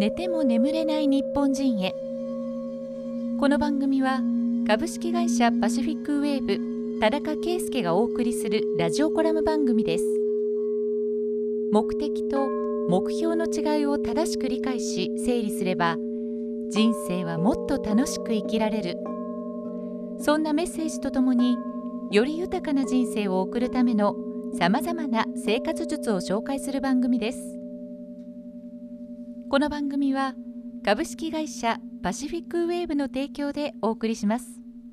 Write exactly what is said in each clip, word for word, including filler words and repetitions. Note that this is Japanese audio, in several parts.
寝ても眠れない日本人へ。この番組は株式会社パシフィックウェーブ田中圭介がお送りするラジオコラム番組です。目的と目標の違いを正しく理解し整理すれば、人生はもっと楽しく生きられる。そんなメッセージとともに、より豊かな人生を送るためのさまざまな生活術を紹介する番組です。この番組は株式会社パシフィックウェーブの提供でお送りします。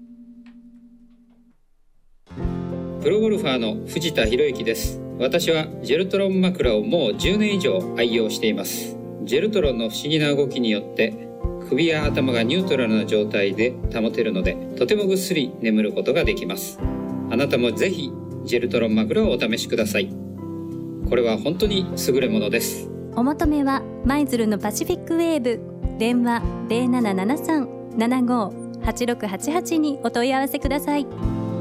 プロゴルファーの藤田博之です。私はジェルトロン枕をもうじゅうねん以上愛用しています。ジェルトロンの不思議な動きによって首や頭がニュートラルな状態で保てるので、とてもぐっすり眠ることができます。あなたもぜひジェルトロン枕をお試しください。これは本当に優れものです。 お求めは舞鶴のパシフィックウェーブ、電話 ゼロななななさん ななごはちろくはちはち にお問い合わせください。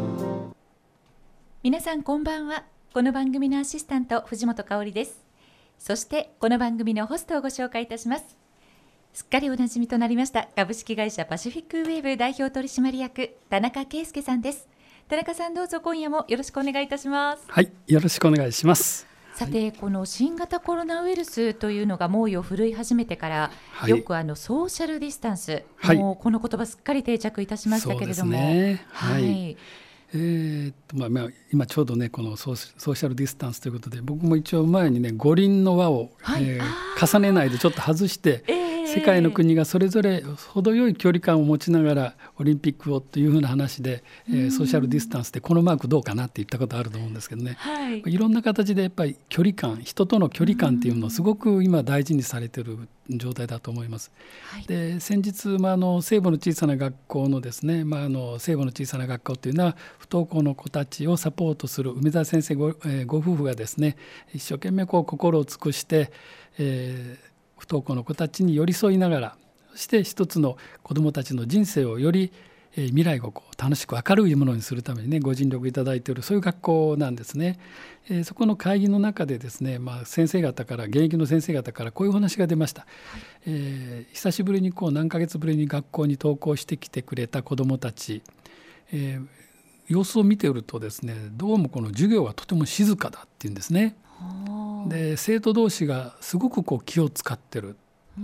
皆さんこんばんは。この番組のアシスタント藤本香織です。そしてこの番組のホストをご紹介いたします。すっかりおなじみとなりました株式会社パシフィックウェーブ代表取締役田中圭介さんです。田中さん、どうぞ今夜もよろしくお願いいたします。 はい、よろしくお願いします。 さて、はい、この新型コロナウイルスというのが猛威を振るい始めてから、はい、よくあのソーシャルディスタンス、はい、もうこの言葉すっかり定着いたしましたけれども、 そうですね、 はい、はいえーとまあまあ、今ちょうどねこのソーシャルディスタンスということで、僕も一応前にね五輪の輪を、はいえー、重ねないでちょっと外して、えー世界の国がそれぞれ程よい距離感を持ちながらオリンピックをというふうな話で、えー、ソーシャルディスタンスでこのマークどうかなって言ったことあると思うんですけどね、はい、いろんな形でやっぱり距離感、人との距離感っていうのをすごく今大事にされている状態だと思います、はい、で先日、まあ、あの聖母の小さな学校のですね、まあ、あの聖母の小さな学校というのは不登校の子たちをサポートする梅澤先生 ご,、えー、ご夫婦がですね一生懸命こう心を尽くして、えー不登校の子たちに寄り添いながら、そして一つの子どもたちの人生をより、えー、未来をこう楽しく明るいものにするためにねご尽力いただいている、そういう学校なんですね、えー、そこの会議の中でですね、まあ、先生方から現役の先生方からこういうお話が出ました、はいえー、久しぶりにこう何ヶ月ぶりに学校に登校してきてくれた子どもたち、えー、様子を見ているとですね、どうもこの授業がとても静かだっていうんですね。で生徒同士がすごくこう気を使ってる、うん、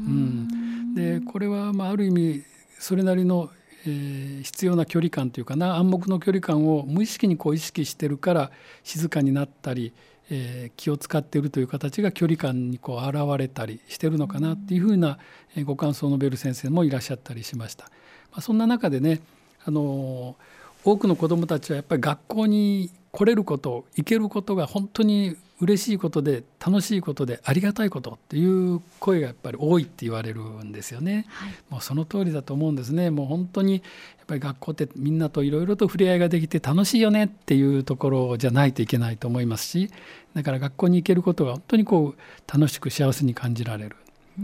でこれはまあある意味それなりの、えー、必要な距離感というかな、暗黙の距離感を無意識にこう意識してるから静かになったり、えー、気を使っているという形が距離感にこう現れたりしてるのかなっていうふうなご感想を述べる先生もいらっしゃったりしました。まあ、そんな中でね、あのー、多くの子どもたちはやっぱり学校に来れること、行けることが本当に嬉しいことで、楽しいことで、ありがたいことっていう声がやっぱり多いって言われるんですよね、はい、もうその通りだと思うんですね。もう本当にやっぱり学校ってみんなといろいろと触れ合いができて楽しいよねっていうところじゃないといけないと思いますし、だから学校に行けることが本当にこう楽しく幸せに感じられる、うん、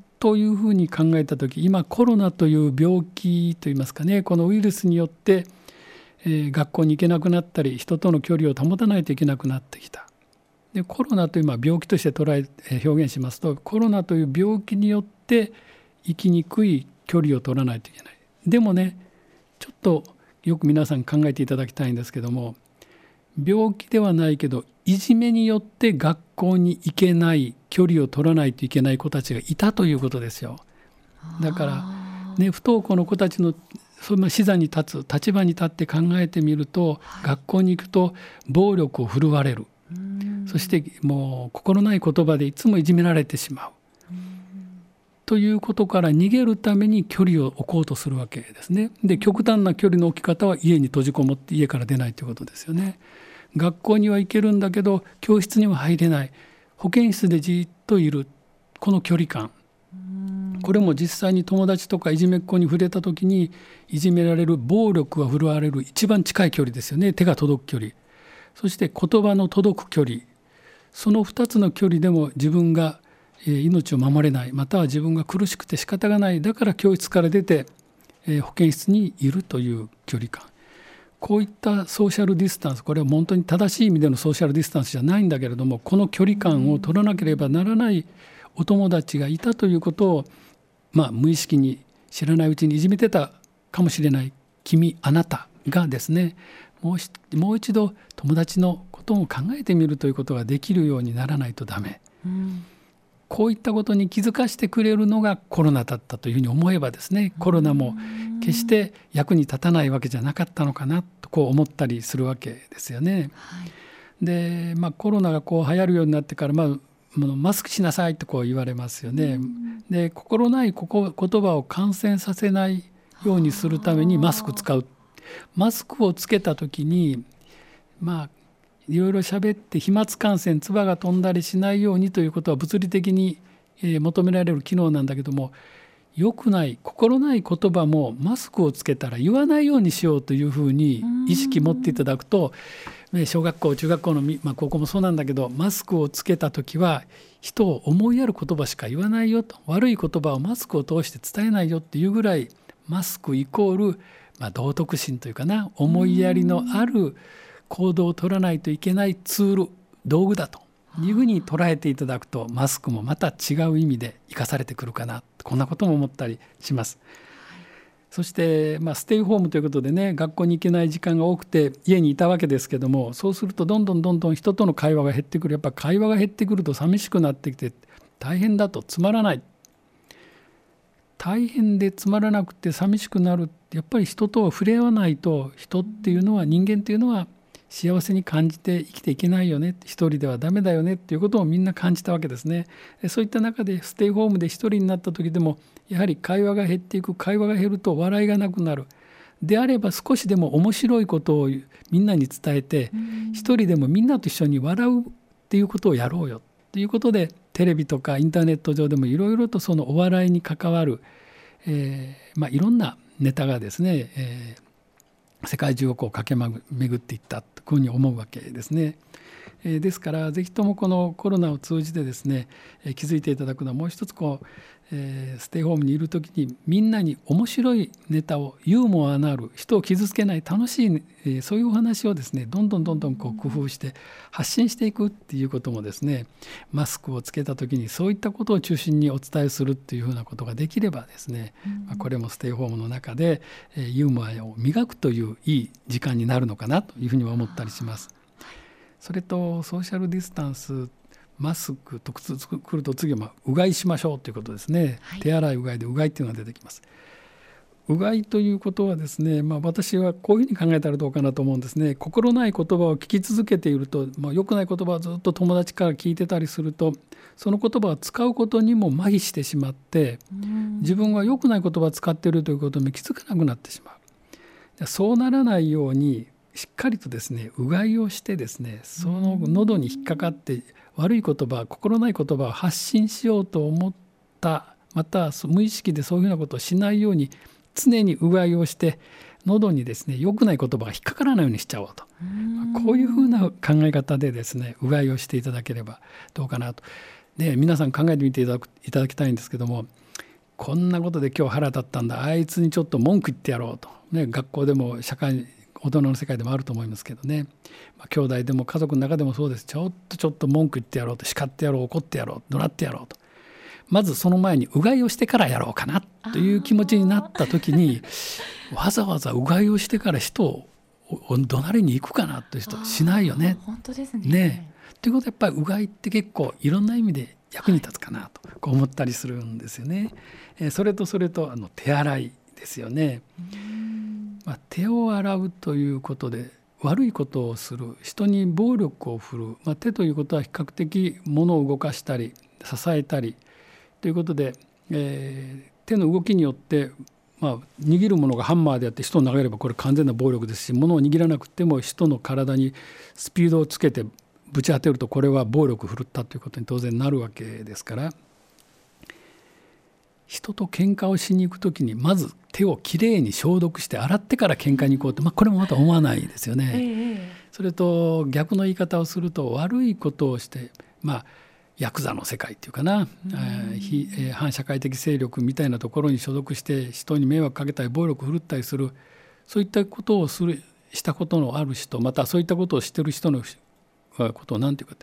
というふうに考えたとき、今コロナという病気といいますかね、このウイルスによって、えー、学校に行けなくなったり、人との距離を保たないといけなくなってきた。でコロナというまあ病気として捉え、えー、表現しますと、コロナという病気によって生きにくい距離を取らないといけない。でもね、ちょっとよく皆さん考えていただきたいんですけども、病気ではないけどいじめによって学校に行けない、距離を取らないといけない子たちがいたということですよ。だから、ね、不登校の子たちのその視座に立つ、立場に立って考えてみると、はい、学校に行くと暴力を振るわれる、そしてもう心ない言葉でいつもいじめられてしまうということから逃げるために距離を置こうとするわけですね。で極端な距離の置き方は家に閉じこもって家から出ないということですよね。学校には行けるんだけど教室には入れない、保健室でじっといる、この距離感、これも実際に友達とかいじめっ子に触れた時にいじめられる、暴力が振るわれる一番近い距離ですよね。手が届く距離、そして言葉の届く距離、そのふたつの距離でも自分が命を守れない、または自分が苦しくて仕方がない、だから教室から出て保健室にいるという距離感、こういったソーシャルディスタンス、これは本当に正しい意味でのソーシャルディスタンスじゃないんだけれども、この距離感を取らなければならないお友達がいたということを、まあ、無意識に知らないうちにいじめてたかもしれない君あなたがですね、もう、もう一度友達のことを考えてみるということができるようにならないとダメ、うん、こういったことに気づかせてくれるのがコロナだったというふうに思えばですね、コロナも決して役に立たないわけじゃなかったのかなとこう思ったりするわけですよね。はい、で、まあ、コロナがこう流行るようになってから、まあ、マスクしなさいとこう言われますよね。で、心ないここ言葉を感染させないようにするためにマスク使う。マスクをつけた時に、まあいろいろ喋って飛沫感染、唾が飛んだりしないようにということは物理的に求められる機能なんだけども、良くない心ない言葉もマスクをつけたら言わないようにしようというふうに意識持っていただくと、小学校中学校の、まあ、高校もそうなんだけど、マスクをつけた時は人を思いやる言葉しか言わないよと、悪い言葉をマスクを通して伝えないよっていうぐらい、マスクイコール、まあ、道徳心というかな、思いやりのある行動を取らないといけないツール、道具だというふうに捉えていただくと、マスクもまた違う意味で生かされてくるかな、こんなことも思ったりします。そして、まあ、ステイホームということでね、学校に行けない時間が多くて家にいたわけですけども、そうするとどんどんどんどん人との会話が減ってくる。やっぱ会話が減ってくると寂しくなってきて大変だと、つまらない、大変でつまらなくて寂しくなる。やっぱり人とは触れ合わないと、人っていうのは、人間っていうのは幸せに感じて生きていけないよね、一人ではダメだよねっていうことをみんな感じたわけですね。そういった中でステイホームで一人になった時でも、やはり会話が減っていく。会話が減ると笑いがなくなる。であれば少しでも面白いことをみんなに伝えて、一人でもみんなと一緒に笑うっていうことをやろうよということで、テレビとかインターネット上でもいろいろとそのお笑いに関わる、えーまあ、いろんなネタがですね、えー、世界中をこう駆け巡っていったというふうに思うわけですね。えー、ですからぜひともこのコロナを通じてですね、えー、気づいていただくのはもう一つ、こう、えー、ステイホームにいる時にみんなに面白いネタを、ユーモアのある、人を傷つけない楽しい、えー、そういうお話をですね、どんどんどんどんこう工夫して発信していくっていうこともですね、マスクをつけた時にそういったことを中心にお伝えするっていうふうなことができればですね、まあ、これもステイホームの中で、えー、ユーモアを磨くといういい時間になるのかなというふうには思ったりします。それとソーシャルディスタンス、マスクとくると次はまあうがいしましょうということですね。はい、手洗いうがいでうがいっていうのが出てきます。うがいということはですね、まあ、私はこういうふうに考えたらどうかなと思うんですね。心ない言葉を聞き続けていると、まあ、良くない言葉をずっと友達から聞いてたりすると、その言葉を使うことにも麻痺してしまって、自分は良くない言葉を使っているということに気づかなくなってしまう。そうならないようにしっかりとですね、うがいをしてですね、その喉に引っかかって悪い言葉、心ない言葉を発信しようと思った、また無意識でそういうふうなことをしないように常にうがいをして、喉にですね、良くない言葉が引っかからないようにしちゃおうと、うこういうふうな考え方でですね、うがいをしていただければどうかなと。で、皆さん考えてみていただく、いただきたいんですけども、こんなことで今日腹立ったんだ、あいつにちょっと文句言ってやろうと、ね、学校でも社会大人の世界でもあると思いますけどね、まあ、兄弟でも家族の中でもそうです。ちょっとちょっと文句言ってやろうと、叱ってやろう、怒ってやろう、怒鳴ってやろうと、まずその前にうがいをしてからやろうかなという気持ちになった時に、わざわざうがいをしてから人を怒鳴りに行くかなという人しないよね。 本当ですね。 ねということで、やっぱりうがいって結構いろんな意味で役に立つかなとこう思ったりするんですよね。えー、それとそれとあの手洗いですよね。まあ、手を洗うということで悪いことをする、人に暴力を振るう、まあ、手ということは比較的物を動かしたり支えたりということで、えー、手の動きによって、まあ、握るものがハンマーであって人を投げればこれ完全な暴力ですし、物を握らなくても人の体にスピードをつけてぶち当てるとこれは暴力を振るったということに当然なるわけですから、人と喧嘩をしに行くときにまず手をきれいに消毒して洗ってから喧嘩に行こうと、まあ、これもまた思わないですよね。えー、それと逆の言い方をすると、悪いことをして、まあ、ヤクザの世界っていうかな、えー非えー、反社会的勢力みたいなところに所属して人に迷惑かけたり暴力を振るったりする、そういったことをするしたことのある人、またそういったことをしている人のことを何て言うかって、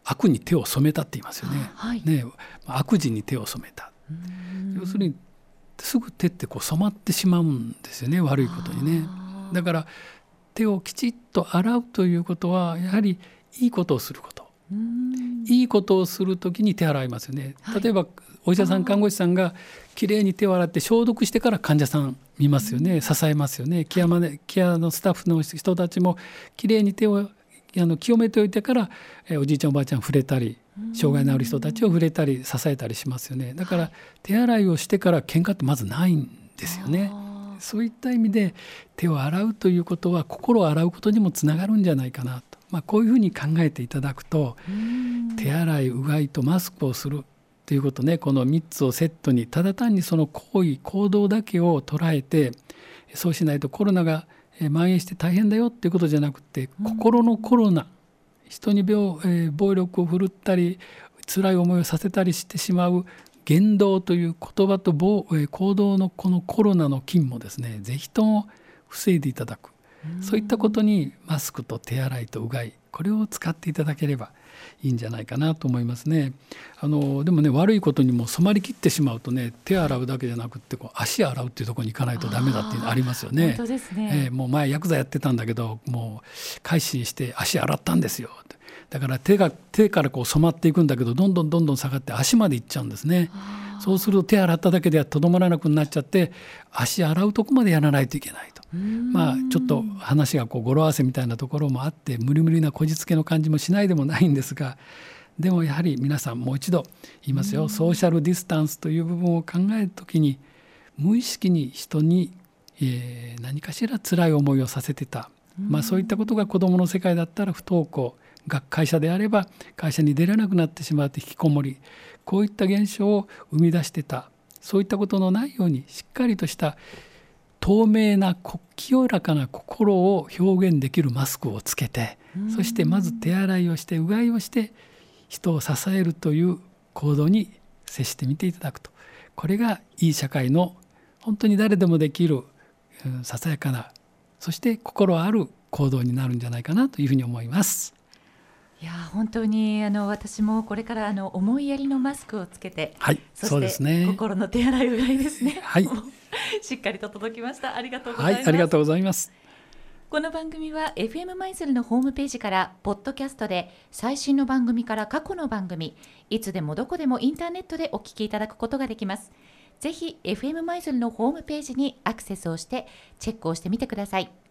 悪に手を染めたって言いますよね。 はい、 ね、悪事に手を染めた。要するにすぐ手ってこう染まってしまうんですよね、悪いことにね。だから手をきちっと洗うということはやはりいいことをすること、いいことをするときに手を洗いますよね。例えば、はい、お医者さん看護師さんがきれいに手を洗って消毒してから患者さん見ますよね、支えますよね。ケアマネ、ケアのスタッフの人たちもきれいに手をあの清めておいてから、えおじいちゃんおばあちゃん触れたり、障害のある人たちを触れたり支えたりしますよね。だから、はい、手洗いをしてから喧嘩ってまずないんですよね。そういった意味で手を洗うということは心を洗うことにもつながるんじゃないかなと、まあ、こういうふうに考えていただくと、手洗いうがいとマスクをするということね、このみっつをセットに、ただ単にその行為行動だけを捉えて、そうしないとコロナが蔓延して大変だよっていうことじゃなくて、心のコロナ、人に病、えー、暴力を振るったり辛い思いをさせたりしてしまう言動という言葉と暴、えー、行動のこのコロナの菌もですね、ぜひとも防いでいただく、そういったことにマスクと手洗いとうがい、これを使っていただければいいんじゃないかなと思いますね。あのでもね、悪いことにも染まりきってしまうとね、手洗うだけじゃなくってこう足洗うっていうところに行かないとダメだっていうのありますよね。 本当ですね。 えー、もう前ヤクザやってたんだけど、もう改心して足洗ったんですよ。だから手が手からこう染まっていくんだけど、どんどんどんどん下がって足まで行っちゃうんですね。そうすると手洗っただけではとどまらなくなっちゃって、足洗うとこまでやらないといけないと。まあちょっと話がこう語呂合わせみたいなところもあって、無理無理なこじつけの感じもしないでもないんですが、でもやはり皆さんもう一度言いますよ、ソーシャルディスタンスという部分を考えるときに、無意識に人に、えー、何かしら辛い思いをさせてた、まあ、そういったことが子どもの世界だったら不登校、会社であれば会社に出れなくなってしまって引きこもり、こういった現象を生み出してた、そういったことのないようにしっかりとした透明な清らかな心を表現できるマスクをつけて、そしてまず手洗いをしてうがいをして人を支えるという行動に接してみていただくと、これがいい社会の本当に誰でもできる、うん、ささやかな、そして心ある行動になるんじゃないかなというふうに思います。 いや本当にあの私もこれからあの思いやりのマスクをつけて、 はい、 そしてそうですね、 心の手洗いうがいですね、 はい、 しっかりと届きました。ありがとうございます。 はい、ありがとうございます。 この番組は エフエム 舞鶴のホームページからポッドキャストで最新の番組から過去の番組、いつでもどこでもインターネットでお聞きいただくことができます。ぜひ エフエム 舞鶴のホームページにアクセスをしてチェックをしてみてください。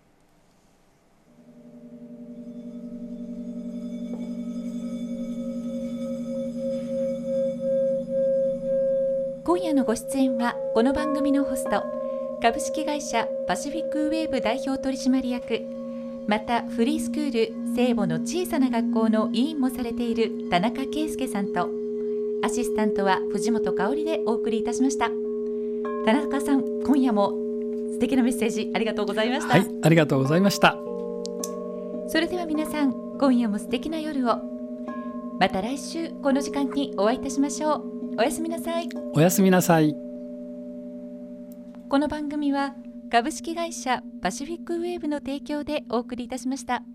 今夜のご出演はこの番組のホスト、株式会社パシフィックウェーブ代表取締役、またフリースクール聖母の小さな学校の委員もされている田中圭介さんと、アシスタントは藤本香織でお送りいたしました。田中さん、今夜も素敵なメッセージありがとうございました。 はい、ありがとうございました。 それでは皆さん、今夜も素敵な夜を。また来週この時間にお会いいたしましょう。おやすみなさい。 おやすみなさい。 この番組は株式会社パシフィックウェーブの提供でお送りいたしました。